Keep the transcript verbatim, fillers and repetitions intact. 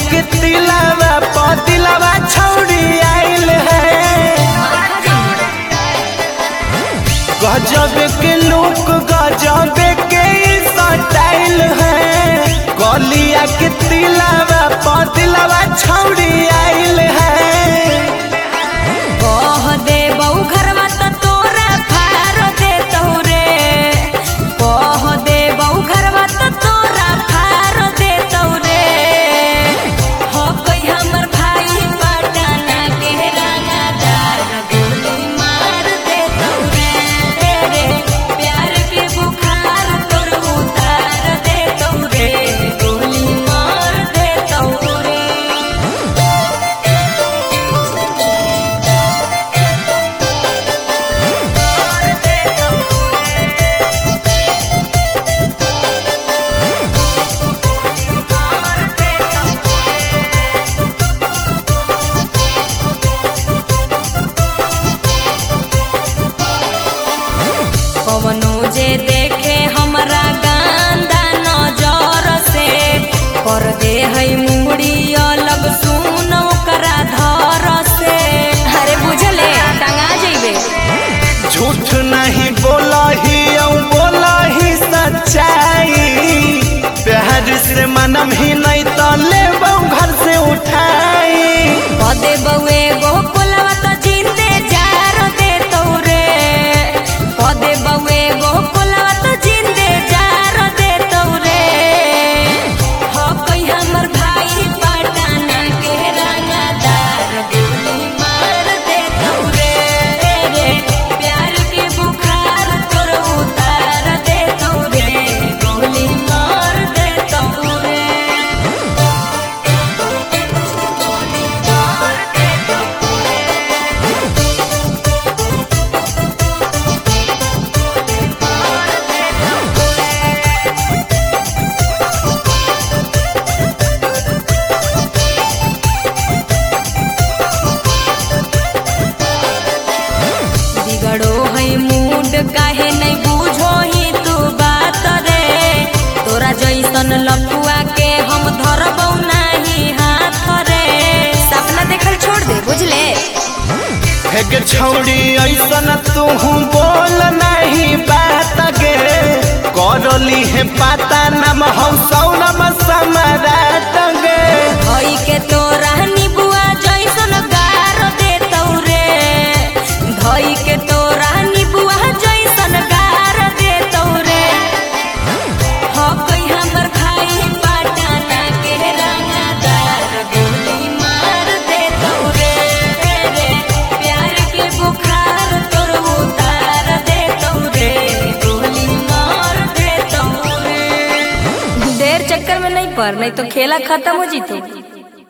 के तिलावा पतिलावा छौड़ी आइल है। गजब के लोग गजब के स्टाइल है। गलिया के तिलावा पतिलावा छौड़ी आइल है। कह दे बहु घरवा तो तोरा फार दे तौरे। कह दे बहु घरवा तो तोरा फार दे तौरे। हो कोई हमर भाई पटना के रंगदार गोली मार दे तौरे। रे प्यार के बुखार तोर उतार दे तौरे। गोली मार दे तौरे। कवनो जे देखे हमरा गंदा नजर से कर दे है मुड़ी अलग सुन ओकरा धर से। अरे बुझले टंगा जइबे। झूठ नहीं बोला ही बोला ही सच्चाई। प्यार से मनम ही नहीं तो ले घर से उठाई। पदे बउए गो कोलवा तो जिंदे जार दे तौरे। पदे बउए गो कोलवा तो जिंदे जार दे तौरे। हो कोई हमर भाई पटना के रंगदार गोली मार दे तौरे। रे प्यार के बुखार तोर उतार दे तौरे। गोली मार दे तौरे। बिगड़ो है मूड काहे नहीं बुझो ही तू बात रे। तोरा जैसन लफुआ के हम धरबौ नहीं हाथ रे। सपना देखल छोड़ दे बुझले। एक छौड़ी ऐसन तू बोल नहीं बात गे। करली है पता नम हम सौरम समराट गे। हई के तोरा निबुआ जैसन गार दे तौरे। धई के तोरा निबुआ जैसन गार दे तौरे। हो कोई हमर भाई पटना के रंगदार गोली मार दे तौरे। रे प्यार के बुखार तोर उतार दे तौरे। गोली मार दे तौरे। देर चक्कर में नहीं पड़, नहीं तो खेला खत्म हो जीतो।